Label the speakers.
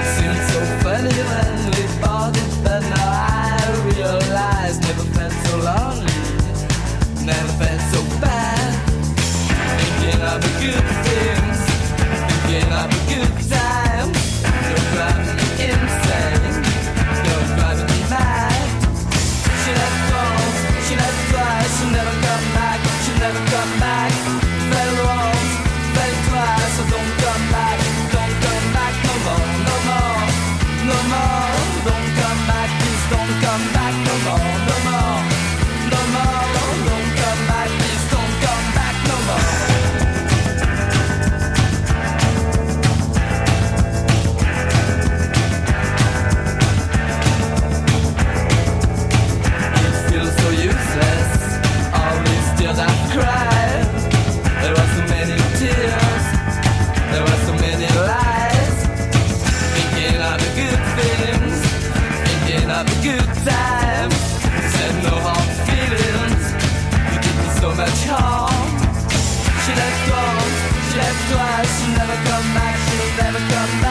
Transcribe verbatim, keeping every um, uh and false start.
Speaker 1: seemed so funny when we bought it, but now I realize never felt so lonely, never felt so bad. Thinking of the good things, thinking of a good time. You're driving me insane, you're driving me mad. She left once, she left twice, she never come back, she never come back. Fell once, fell twice, so don't come back, don't come back no more, no more, no more. Don't come back, please don't come back no more, no more, no more. Don't come back, please don't come back no more. It feels so useless, all these tears I've cried. There were so many tears, there were so many lies. Thinking of the good things, thinking of the good times. Said no hard feelings, you did me so much harm. She left once, she left twice, she'll never come back, she'll never come back.